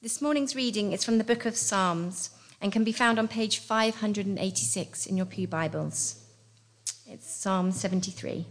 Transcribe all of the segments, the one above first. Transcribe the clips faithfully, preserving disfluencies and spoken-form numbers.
This morning's reading is from the book of Psalms and can be found on page five hundred eighty-six in your pew Bibles. It's Psalm seventy-three.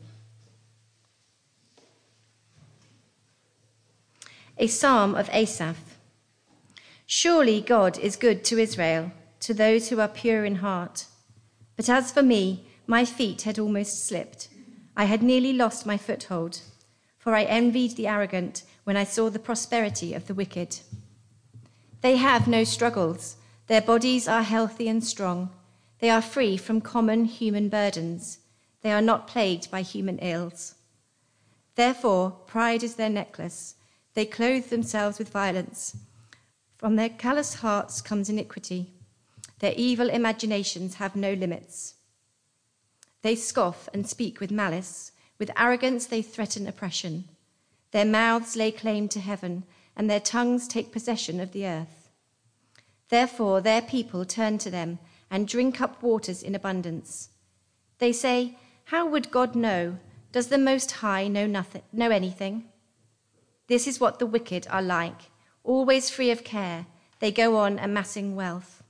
A psalm of Asaph. Surely God is good to Israel, to those who are pure in heart. But as for me, my feet had almost slipped. I had nearly lost my foothold, for I envied the arrogant when I saw the prosperity of the wicked. They have no struggles. Their bodies are healthy and strong. They are free from common human burdens. They are not plagued by human ills. Therefore, pride is their necklace. They clothe themselves with violence. From their callous hearts comes iniquity. Their evil imaginations have no limits. They scoff and speak with malice. With arrogance they threaten oppression. Their mouths lay claim to heaven, and their tongues take possession of the earth. Therefore their people turn to them and drink up waters in abundance. They say, how would God know? Does the Most High know nothing, know anything? This is what the wicked are like, always free of care. They go on amassing wealth.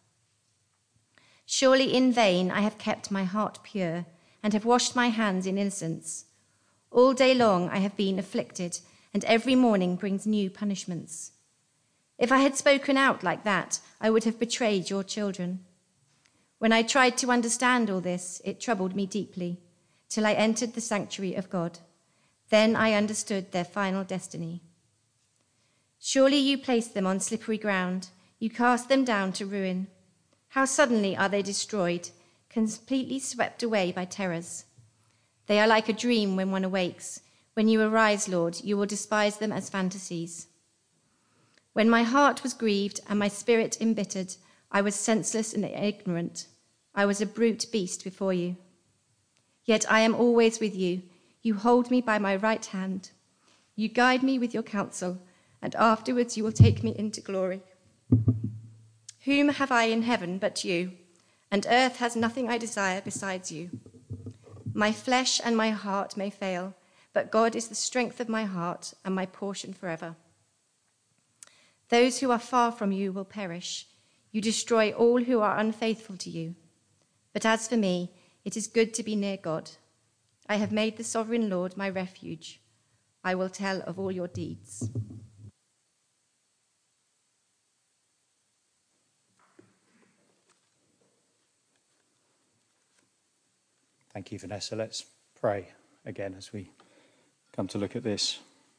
Surely in vain I have kept my heart pure and have washed my hands in innocence. All day long I have been afflicted, and every morning brings new punishments. If I had spoken out like that, I would have betrayed your children. When I tried to understand all this, it troubled me deeply, till I entered the sanctuary of God. Then I understood their final destiny. Surely you placed them on slippery ground. You cast them down to ruin. How suddenly are they destroyed, completely swept away by terrors. They are like a dream when one awakes. When you arise, Lord, you will despise them as fantasies. When my heart was grieved and my spirit embittered, I was senseless and ignorant. I was a brute beast before you. Yet I am always with you. You hold me by my right hand. You guide me with your counsel, and afterwards you will take me into glory. Whom have I in heaven but you? And earth has nothing I desire besides you. My flesh and my heart may fail, but God is the strength of my heart and my portion forever. Those who are far from you will perish. You destroy all who are unfaithful to you. But as for me, it is good to be near God. I have made the sovereign Lord my refuge. I will tell of all your deeds. Thank you, Vanessa. Let's pray again as we come to look at this.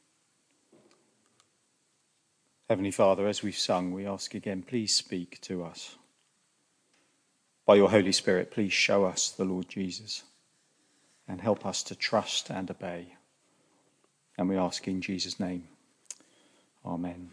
Heavenly Father, as we've sung, we ask again, please speak to us. By your Holy Spirit, please show us the Lord Jesus and help us to trust and obey. And we ask in Jesus' name. Amen.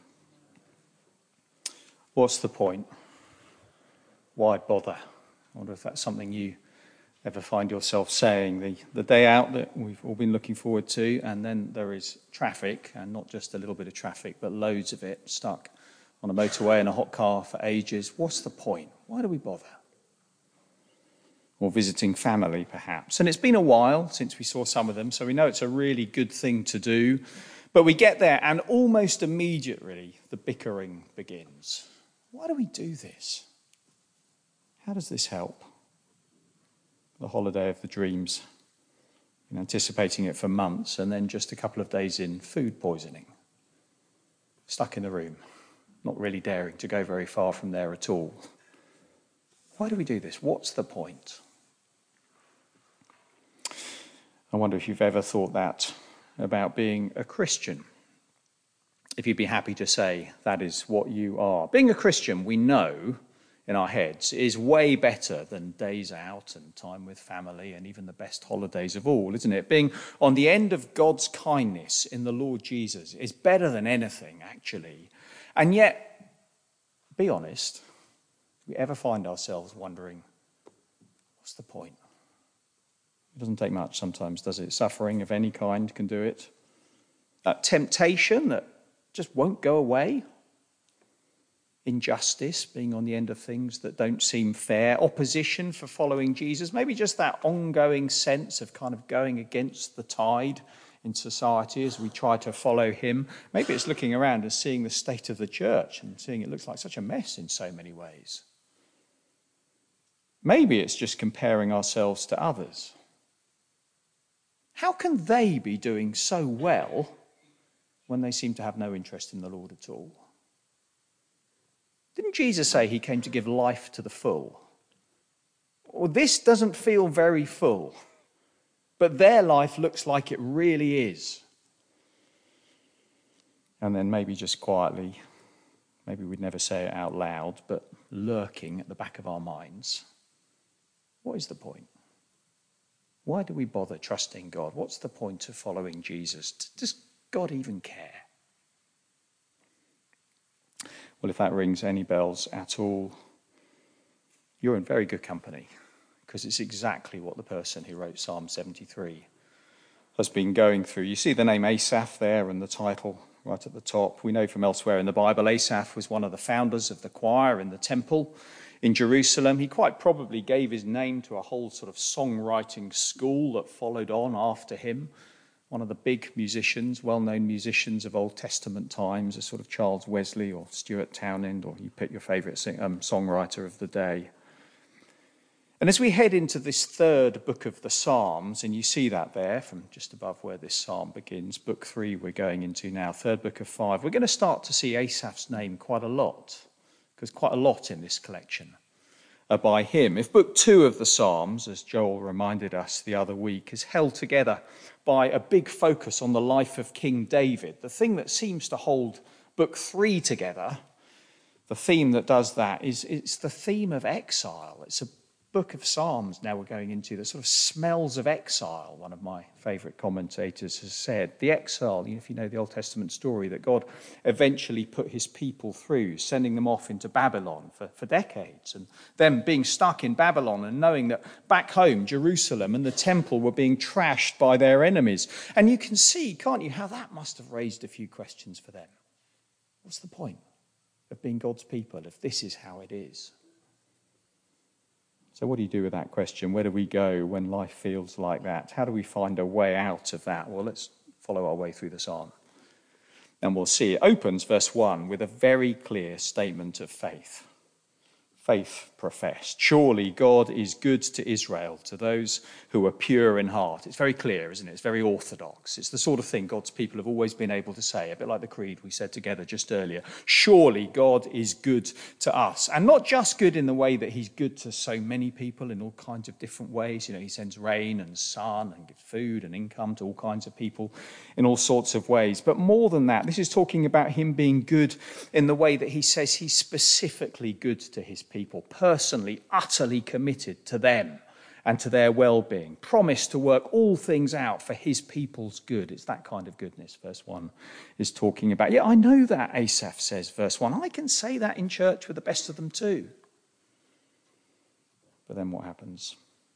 What's the point? Why bother? I wonder if that's something you ever find yourself saying, the, the day out that we've all been looking forward to, and then there is traffic, and not just a little bit of traffic, but loads of it, stuck on a motorway in a hot car for ages. What's the point? Why do we bother? Or visiting family, perhaps. And it's been a while since we saw some of them, so we know it's a really good thing to do. But we get there, and almost immediately, the bickering begins. Why do we do this? How does this help? The holiday of the dreams, been anticipating it for months, and then just a couple of days in, food poisoning. Stuck in the room, not really daring to go very far from there at all. Why do we do this? What's the point? I wonder if you've ever thought that about being a Christian. If you'd be happy to say that is what you are. Being a Christian, we know in our heads, is way better than days out and time with family and even the best holidays of all, isn't it? Being on the end of God's kindness in the Lord Jesus is better than anything, actually. And yet, be honest, do we ever find ourselves wondering, what's the point? It doesn't take much sometimes, does it? Suffering of any kind can do it. That temptation that just won't go away. Injustice, being on the end of things that don't seem fair, opposition for following Jesus, maybe just that ongoing sense of kind of going against the tide in society as we try to follow him. Maybe it's looking around and seeing the state of the church and seeing it looks like such a mess in so many ways. Maybe it's just comparing ourselves to others. How can they be doing so well when they seem to have no interest in the Lord at all? Didn't Jesus say he came to give life to the full? Well, this doesn't feel very full, but their life looks like it really is. And then maybe just quietly, maybe we'd never say it out loud, but lurking at the back of our minds, what is the point? Why do we bother trusting God? What's the point of following Jesus? Does God even care? Well, if that rings any bells at all, you're in very good company, because it's exactly what the person who wrote Psalm seventy-three has been going through. You see the name Asaph there and the title right at the top. We know from elsewhere in the Bible, Asaph was one of the founders of the choir in the temple in Jerusalem. He quite probably gave his name to a whole sort of songwriting school that followed on after him. One of the big musicians, well-known musicians of Old Testament times, a sort of Charles Wesley or Stuart Townend, or you pick your favourite sing- um, songwriter of the day. And as we head into this third book of the Psalms, and you see that there from just above where this psalm begins, book three we're going into now, third book of five, we're going to start to see Asaph's name quite a lot, because quite a lot in this collection are by him. If book two of the Psalms, as Joel reminded us the other week, is held together by a big focus on the life of King David, the thing that seems to hold book three together, the theme that does that is it's the theme of exile. It's a book of Psalms now we're going into that sort of smells of exile, one of my favourite commentators has said. The exile, if you know the Old Testament story, that God eventually put his people through, sending them off into Babylon for, for decades, and them being stuck in Babylon and knowing that back home, Jerusalem and the temple were being trashed by their enemies. And you can see, can't you, how that must have raised a few questions for them. What's the point of being God's people if this is how it is? So what do you do with that question? Where do we go when life feels like that? How do we find a way out of that? Well, let's follow our way through the psalm. And we'll see it opens, verse one, with a very clear statement of faith. Faith professed. Surely God is good to Israel, to those who are pure in heart. It's very clear, isn't it? It's very orthodox. It's the sort of thing God's people have always been able to say, a bit like the creed we said together just earlier. Surely God is good to us. And not just good in the way that he's good to so many people in all kinds of different ways. You know, he sends rain and sun and gives food and income to all kinds of people in all sorts of ways. But more than that, this is talking about him being good in the way that he says he's specifically good to his people. People personally, utterly committed to them and to their well-being, promised to work all things out for his people's good. It's that kind of goodness verse one is talking about. Yeah, I know that, Asaph says, verse one. I can say that in church with the best of them too. But then what happens?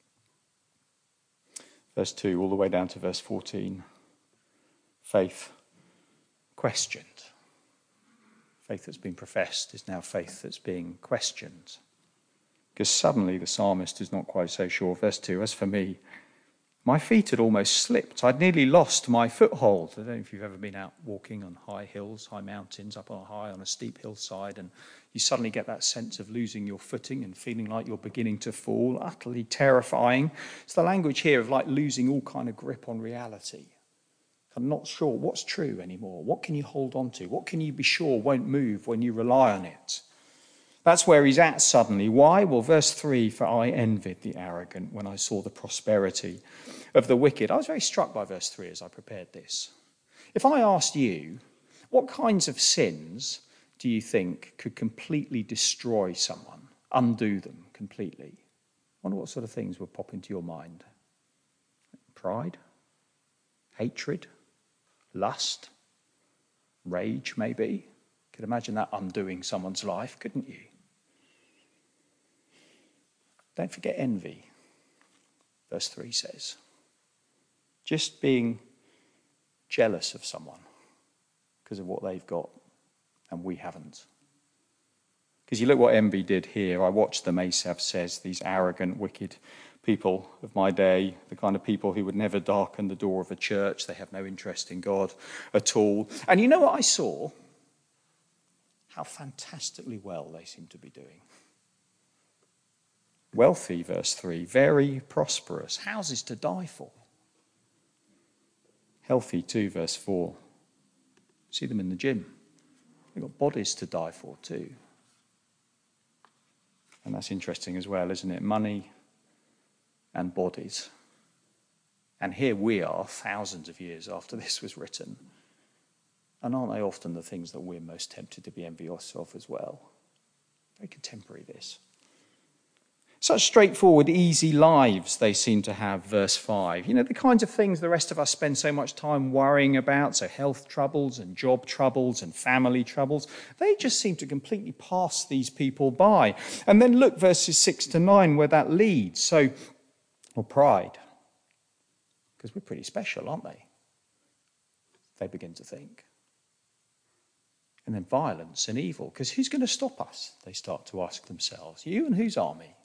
Verse two, all the way down to verse fourteen. Faith questioned. Faith that's been professed is now faith that's being questioned. Because suddenly the psalmist is not quite so sure. Verse two, as for me, my feet had almost slipped. I'd nearly lost my foothold. I don't know if you've ever been out walking on high hills, high mountains, up on a high, on a steep hillside, and you suddenly get that sense of losing your footing and feeling like you're beginning to fall. Utterly terrifying. It's the language here of like losing all kind of grip on reality. I'm not sure what's true anymore. What can you hold on to? What can you be sure won't move when you rely on it? That's where he's at suddenly. Why? Well, verse three, for I envied the arrogant when I saw the prosperity of the wicked. I was very struck by verse three as I prepared this. If I asked you, what kinds of sins do you think could completely destroy someone, undo them completely? I wonder what sort of things would pop into your mind. Pride? Hatred? Lust, rage, maybe. You could imagine that undoing someone's life, couldn't you? Don't forget envy, verse three says. Just being jealous of someone because of what they've got and we haven't. Because you look what envy did here. I watched them, Asaph says, these arrogant, wicked people of my day, the kind of people who would never darken the door of a church. They have no interest in God at all. And you know what I saw? How fantastically well they seem to be doing. Wealthy, verse three, very prosperous, houses to die for. Healthy too, verse four. See them in the gym. They've got bodies to die for too. And that's interesting as well, isn't it? Money and bodies. And here we are, thousands of years after this was written. And aren't they often the things that we're most tempted to be envious of as well? Very contemporary, this. Such straightforward, easy lives they seem to have, verse five. You know, the kinds of things the rest of us spend so much time worrying about, so health troubles and job troubles and family troubles, they just seem to completely pass these people by. And then look, verses six to nine, where that leads. So, well, pride. Because we're pretty special, aren't they? They begin to think. And then violence and evil, because who's going to stop us? They start to ask themselves. You and whose army?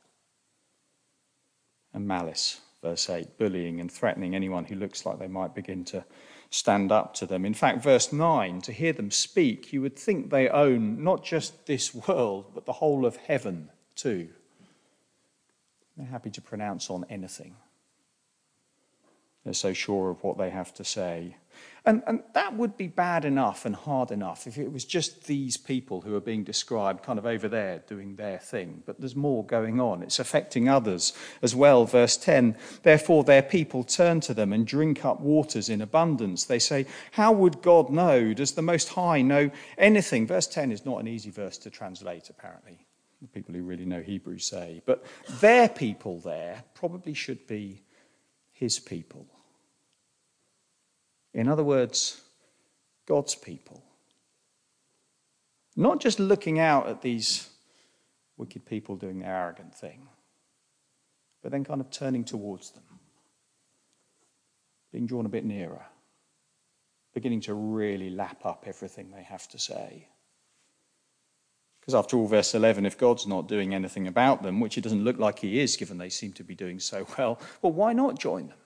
And malice, verse eight, bullying and threatening anyone who looks like they might begin to stand up to them. In fact, verse nine, to hear them speak, you would think they own not just this world, but the whole of heaven too. They're happy to pronounce on anything. They're so sure of what they have to say. And, and that would be bad enough and hard enough if it was just these people who are being described kind of over there doing their thing. But there's more going on. It's affecting others as well. Verse ten, therefore their people turn to them and drink up waters in abundance. They say, how would God know? Does the Most High know anything? Verse ten is not an easy verse to translate, apparently. The people who really know Hebrew say. But their people there probably should be his people. In other words, God's people. Not just looking out at these wicked people doing their arrogant thing, but then kind of turning towards them, being drawn a bit nearer, beginning to really lap up everything they have to say. Because after all, verse eleven, if God's not doing anything about them, which it doesn't look like he is, given they seem to be doing so well, well, why not join them?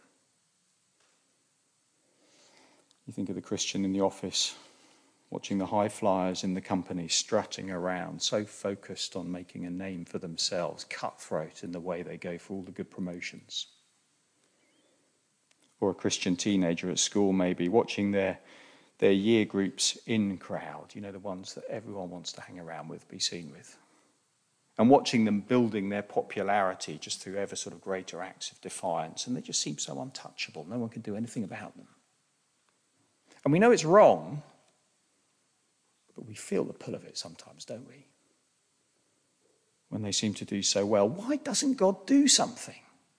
You think of the Christian in the office, watching the high flyers in the company strutting around, so focused on making a name for themselves, cutthroat in the way they go for all the good promotions. Or a Christian teenager at school maybe, watching their, their year groups in crowd, you know, the ones that everyone wants to hang around with, be seen with. And watching them building their popularity just through ever sort of greater acts of defiance, and they just seem so untouchable. No one can do anything about them. And we know it's wrong, but we feel the pull of it sometimes, don't we? When they seem to do so well. Why doesn't God do something?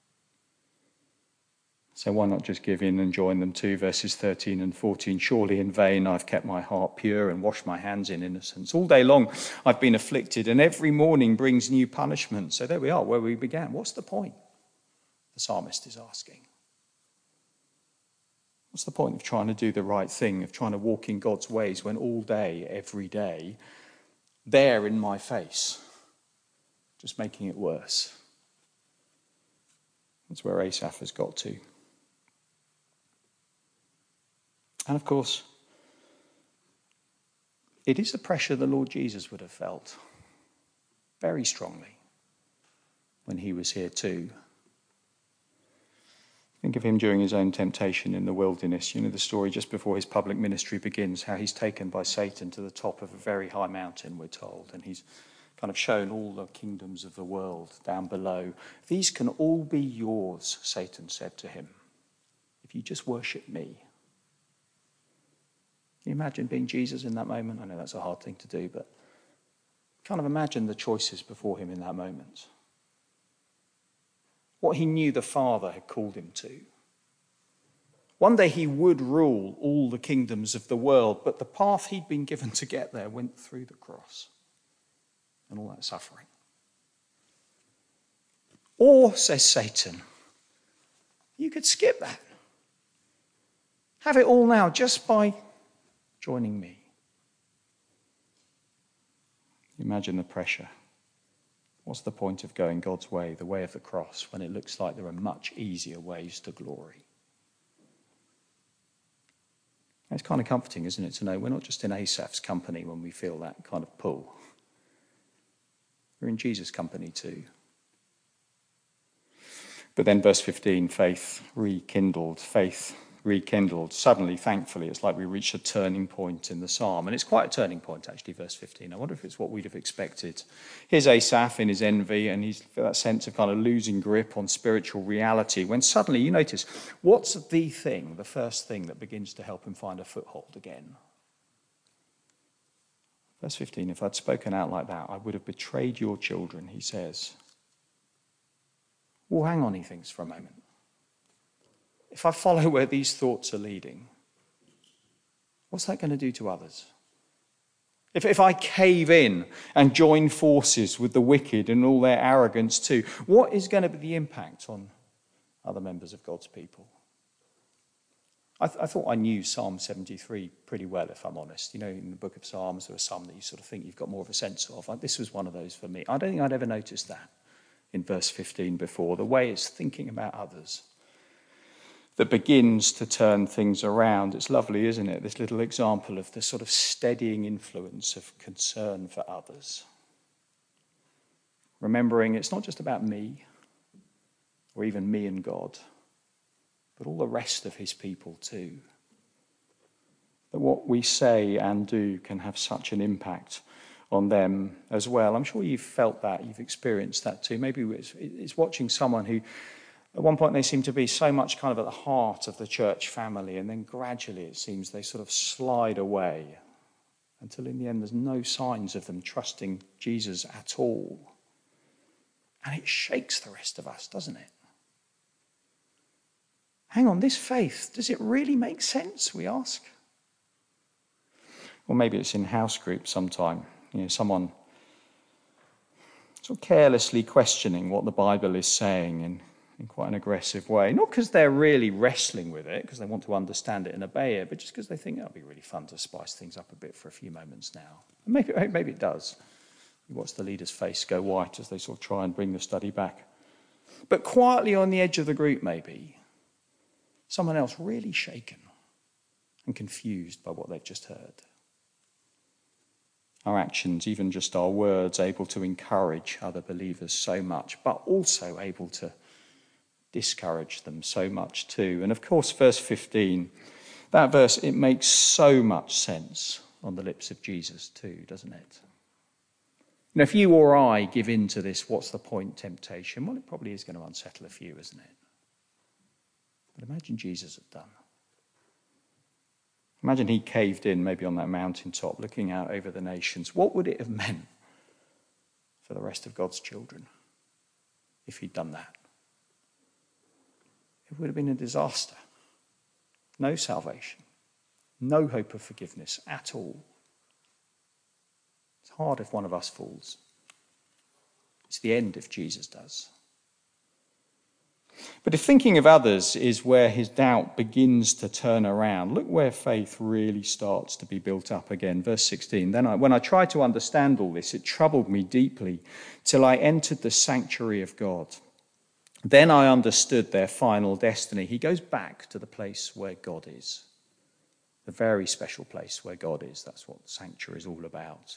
So why not just give in and join them too? Verses thirteen and fourteen. Surely in vain I've kept my heart pure and washed my hands in innocence. All day long I've been afflicted, and every morning brings new punishment. So there we are, where we began. What's the point? The psalmist is asking. What's the point of trying to do the right thing, of trying to walk in God's ways when all day, every day, they're in my face, just making it worse? That's where Asaph has got to. And of course, it is a pressure the Lord Jesus would have felt very strongly when he was here too. Think of him during his own temptation in the wilderness. You know the story just before his public ministry begins, how he's taken by Satan to the top of a very high mountain, we're told, and he's kind of shown all the kingdoms of the world down below. These can all be yours, Satan said to him, if you just worship me. Can you imagine being Jesus in that moment? I know that's a hard thing to do, but kind of imagine the choices before him in that moment. What he knew the Father had called him to. One day he would rule all the kingdoms of the world, but the path he'd been given to get there went through the cross and all that suffering. Or, says Satan, you could skip that. Have it all now just by joining me. Imagine the pressure. What's the point of going God's way, the way of the cross, when it looks like there are much easier ways to glory? It's kind of comforting, isn't it, to know we're not just in Asaph's company when we feel that kind of pull. We're in Jesus' company too. But then verse fifteen, faith rekindled, faith rekindled. Suddenly, thankfully, it's like we reach a turning point in the psalm. And it's quite a turning point, actually, verse fifteen. I wonder if it's what we'd have expected. Here's Asaph in his envy, and he's got that sense of kind of losing grip on spiritual reality, when suddenly, you notice, what's the thing, the first thing that begins to help him find a foothold again? Verse fifteen, if I'd spoken out like that, I would have betrayed your children, he says. Well, hang on, he thinks for a moment. If I follow where these thoughts are leading, what's that going to do to others? If, if I cave in and join forces with the wicked and all their arrogance too, what is going to be the impact on other members of God's people? I, th- I thought I knew Psalm seventy-three pretty well, if I'm honest. You know, in the book of Psalms, there are some that you sort of think you've got more of a sense of. This was one of those for me. I don't think I'd ever noticed that in verse fifteen before, the way it's thinking about others that begins to turn things around. It's lovely, isn't it? This little example of the sort of steadying influence of concern for others. Remembering it's not just about me, or even me and God, but all the rest of his people too. That what we say and do can have such an impact on them as well. I'm sure you've felt that, you've experienced that too. Maybe it's, it's watching someone who, at one point, they seem to be so much kind of at the heart of the church family, and then gradually, it seems, they sort of slide away until in the end, there's no signs of them trusting Jesus at all. And it shakes the rest of us, doesn't it? Hang on, this faith, does it really make sense, we ask? Or maybe it's in house group sometime. You know, someone sort of carelessly questioning what the Bible is saying in in quite an aggressive way. Not because they're really wrestling with it, because they want to understand it and obey it, but just because they think that would be really fun to spice things up a bit for a few moments now. And maybe, maybe it does. You watch the leader's face go white as they sort of try and bring the study back. But quietly on the edge of the group, maybe, someone else really shaken and confused by what they've just heard. Our actions, even just our words, able to encourage other believers so much, but also able to discourage them so much too. And of course, verse fifteen, that verse, it makes so much sense on the lips of Jesus too, doesn't it? You know, if you or I give in to this, what's the point temptation? Well, it probably is going to unsettle a few, isn't it? But imagine Jesus had done. Imagine he caved in, maybe on that mountaintop, looking out over the nations. What would it have meant for the rest of God's children if he'd done that? It would have been a disaster. No salvation. No hope of forgiveness at all. It's hard if one of us falls. It's the end if Jesus does. But if thinking of others is where his doubt begins to turn around, look where faith really starts to be built up again. Verse sixteen, then I, when I tried to understand all this, it troubled me deeply till I entered the sanctuary of God. Then I understood their final destiny. He goes back to the place where God is. The very special place where God is. That's what the sanctuary is all about.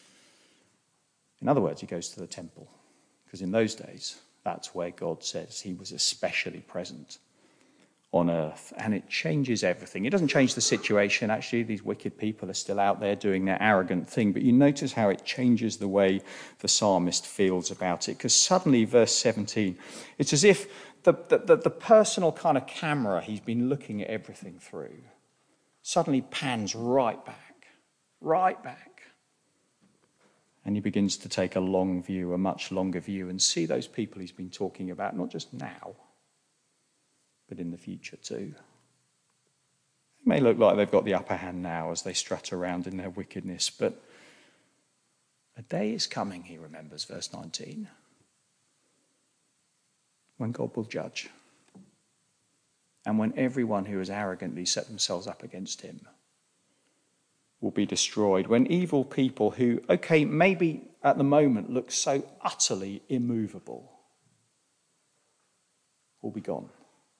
In other words, he goes to the temple. Because in those days, that's where God says he was especially present on earth. And it changes everything. It doesn't change the situation. Actually, these wicked people are still out there doing their arrogant thing. But you notice how it changes the way the psalmist feels about it. Because suddenly, verse seventeen, it's as if the, the, the personal kind of camera he's been looking at everything through suddenly pans right back, right back. And he begins to take a long view, a much longer view, and see those people he's been talking about, not just now, but in the future too. It may look like they've got the upper hand now as they strut around in their wickedness, but a day is coming, he remembers, verse nineteen, when God will judge, and when everyone who has arrogantly set themselves up against him will be destroyed, when evil people who, okay, maybe at the moment looks so utterly immovable will be gone.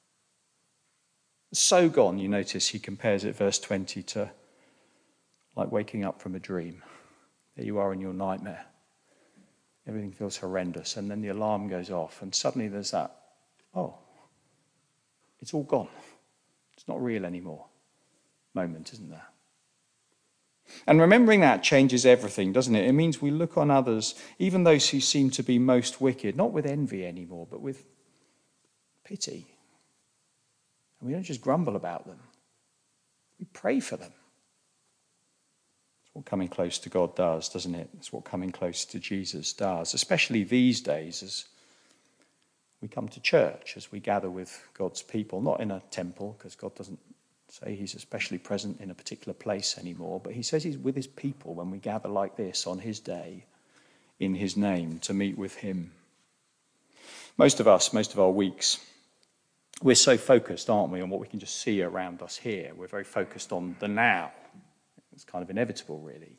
So gone, you notice he compares it, verse twenty, to like waking up from a dream. There you are in your nightmare. Everything feels horrendous, and then the alarm goes off, and suddenly there's that, oh, it's all gone. It's not real anymore moment, isn't there? And remembering that changes everything, doesn't it? It means we look on others, even those who seem to be most wicked, not with envy anymore, but with pity. And we don't just grumble about them. We pray for them. It's what coming close to God does, doesn't it? It's what coming close to Jesus does, especially these days as we come to church, as we gather with God's people, not in a temple, because God doesn't say he's especially present in a particular place anymore, but he says he's with his people when we gather like this on his day, in his name, to meet with him. Most of us, most of our weeks, we're so focused, aren't we, on what we can just see around us here. We're very focused on the now. It's kind of inevitable, really.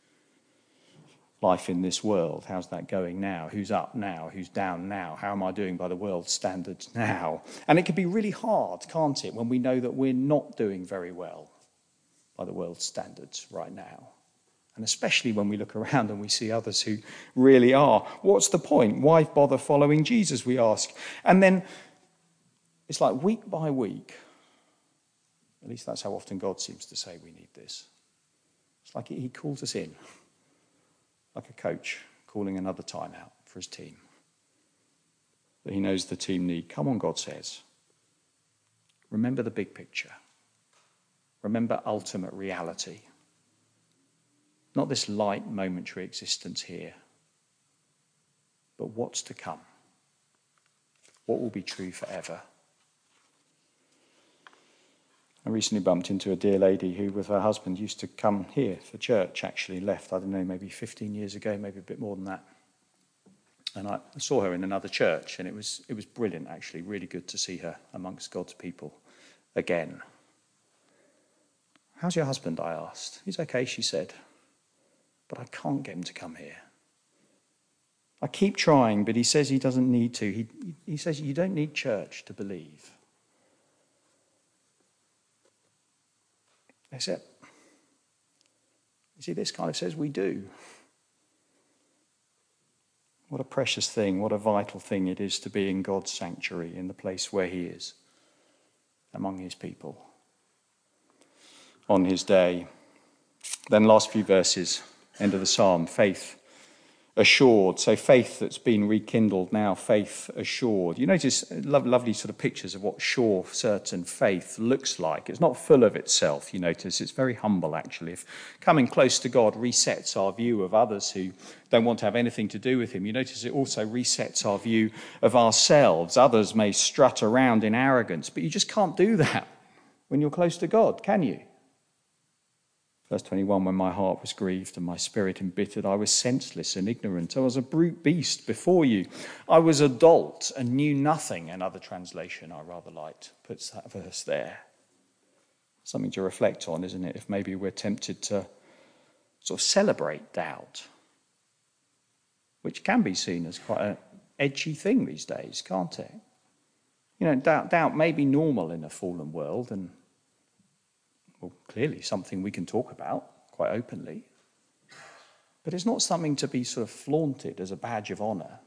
Life in this world, how's that going now? Who's up now? Who's down now? How am I doing by the world's standards now? And it can be really hard, can't it, when we know that we're not doing very well by the world's standards right now. And especially when we look around and we see others who really are. What's the point? Why bother following Jesus, we ask? And then it's like week by week, at least that's how often God seems to say we need this. It's like he calls us in. Like a coach calling another timeout for his team. That he knows the team need. Come on, God says. Remember the big picture. Remember ultimate reality. Not this light momentary existence here, but what's to come. What will be true forever. I recently bumped into a dear lady who, with her husband, used to come here for church, actually left, I don't know, maybe fifteen years ago, maybe a bit more than that. And I saw her in another church, and it was it was brilliant, actually, really good to see her amongst God's people again. How's your husband, I asked. He's okay, she said, but I can't get him to come here. I keep trying, but he says he doesn't need to. He, he says you don't need church to believe. That's it. You see, this kind of says we do. What a precious thing, what a vital thing it is to be in God's sanctuary, in the place where he is, among his people, on his day. Then last few verses, end of the psalm, faith assured. So faith that's been rekindled now, faith assured. You notice lovely sort of pictures of what sure, certain faith looks like. It's not full of itself, you notice. It's very humble, actually. If coming close to God resets our view of others who don't want to have anything to do with him, you notice it also resets our view of ourselves. Others may strut around in arrogance, but you just can't do that when you're close to God, can you? Verse twenty-one, when my heart was grieved and my spirit embittered, I was senseless and ignorant. I was a brute beast before you. I was a dolt and knew nothing. Another translation I rather liked puts that verse there. Something to reflect on, isn't it? If maybe we're tempted to sort of celebrate doubt, which can be seen as quite an edgy thing these days, can't it? You know, doubt, doubt may be normal in a fallen world and well, clearly something we can talk about quite openly. But it's not something to be sort of flaunted as a badge of honour.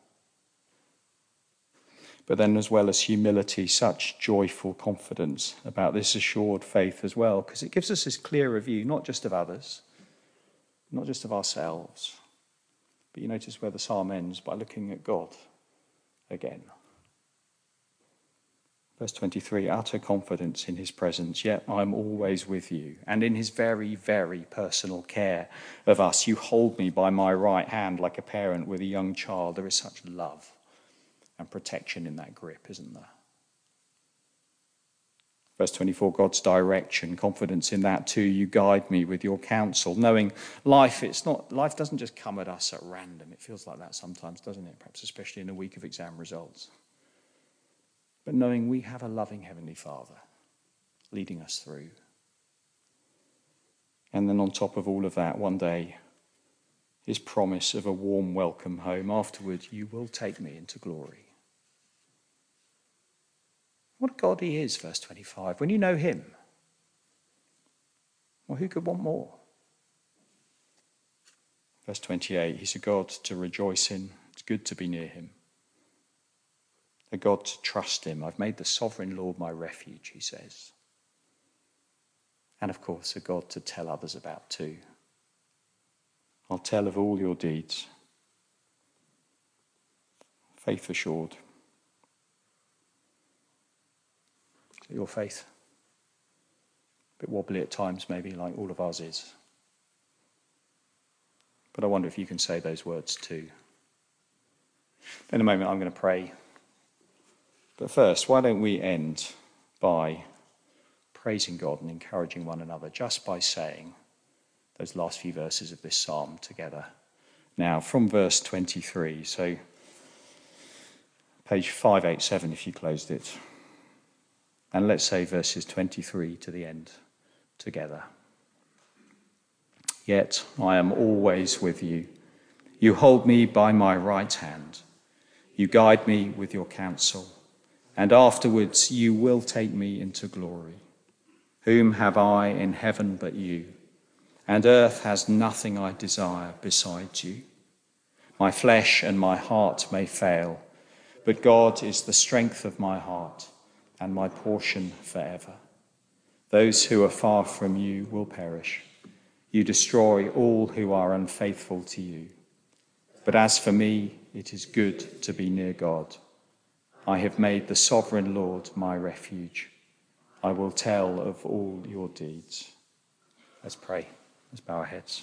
But then as well as humility, such joyful confidence about this assured faith as well, because it gives us this clearer view, not just of others, not just of ourselves, but you notice where the psalm ends by looking at God again. Verse twenty-three, utter confidence in his presence, yet I'm always with you. And in his very, very personal care of us, you hold me by my right hand like a parent with a young child. There is such love and protection in that grip, isn't there? Verse twenty-four, God's direction, confidence in that too. You guide me with your counsel, knowing life, it's not, life doesn't just come at us at random. It feels like that sometimes, doesn't it? Perhaps especially in a week of exam results. But knowing we have a loving Heavenly Father leading us through. And then on top of all of that, one day, his promise of a warm welcome home. Afterward, you will take me into glory. What a God he is, verse twenty-five. When you know him, well, who could want more? Verse twenty-eight, he's a God to rejoice in. It's good to be near him. A God to trust him. I've made the sovereign Lord my refuge, he says. And of course, a God to tell others about too. I'll tell of all your deeds. Faith assured. Your faith, a bit wobbly at times maybe, like all of ours is. But I wonder if you can say those words too. In a moment I'm going to pray. But first, why don't we end by praising God and encouraging one another just by saying those last few verses of this psalm together. Now, from verse twenty-three, so page five eighty-seven if you closed it. And let's say verses twenty-three to the end together. Yet I am always with you. You hold me by my right hand. You guide me with your counsel. And afterwards you will take me into glory. Whom have I in heaven but you? And earth has nothing I desire besides you. My flesh and my heart may fail, but God is the strength of my heart and my portion forever. Those who are far from you will perish. You destroy all who are unfaithful to you. But as for me, it is good to be near God. I have made the sovereign Lord my refuge. I will tell of all your deeds. Let's pray. Let's bow our heads.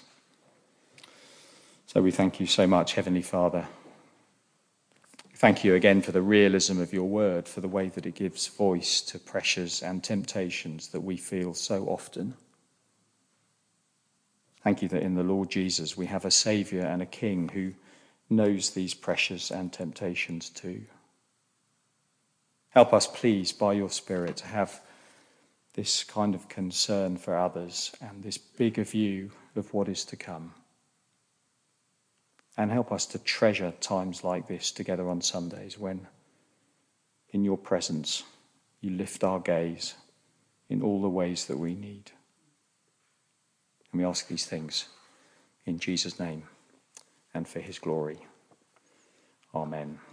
So we thank you so much, Heavenly Father. Thank you again for the realism of your word, for the way that it gives voice to pressures and temptations that we feel so often. Thank you that in the Lord Jesus we have a Saviour and a King who knows these pressures and temptations too. Help us, please, by your Spirit, to have this kind of concern for others and this bigger view of what is to come. And help us to treasure times like this together on Sundays when, in your presence, you lift our gaze in all the ways that we need. And we ask these things in Jesus' name and for his glory. Amen.